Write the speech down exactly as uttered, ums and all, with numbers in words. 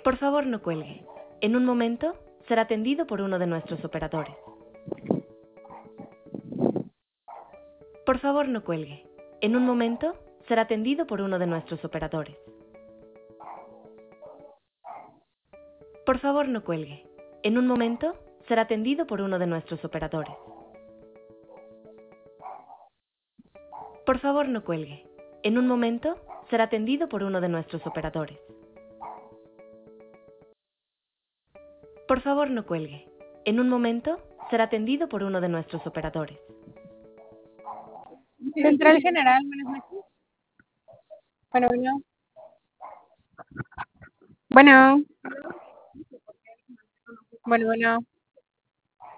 Por favor, no cuelgue. En un momento será atendido por uno de nuestros operadores. Por favor, no cuelgue. En un momento será atendido por uno de nuestros operadores. Por favor, no cuelgue. En un momento será atendido por uno de nuestros operadores. Por favor, no cuelgue. En un momento será atendido por uno de nuestros operadores. Por favor, no cuelgue. En un momento será atendido por uno de nuestros operadores. Central General, buenas noches. Bueno, bueno. Bueno. Bueno, bueno.